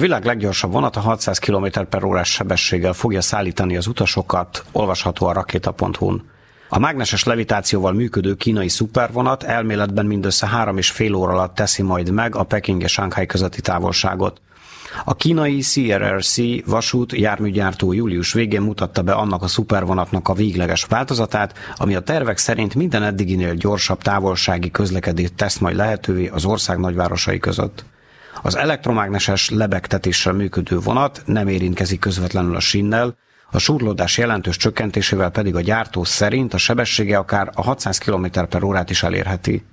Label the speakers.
Speaker 1: világ leggyorsabb vonata 600 km/h sebességgel fogja szállítani az utasokat, olvasható a rakéta.hu-n. A mágneses levitációval működő kínai szupervonat elméletben mindössze 3,5 óra alatt teszi majd meg a Peking és Shanghai közötti távolságot. A kínai CRRC vasút járműgyártó július végén mutatta be annak a szupervonatnak a végleges változatát, ami a tervek szerint minden eddiginél gyorsabb távolsági közlekedést tesz majd lehetővé az ország nagyvárosai között. Az elektromágneses lebegtetéssel működő vonat nem érintkezik közvetlenül a sínnel, a súrlódás jelentős csökkentésével pedig a gyártó szerint a sebessége akár a 600 km/h is elérheti.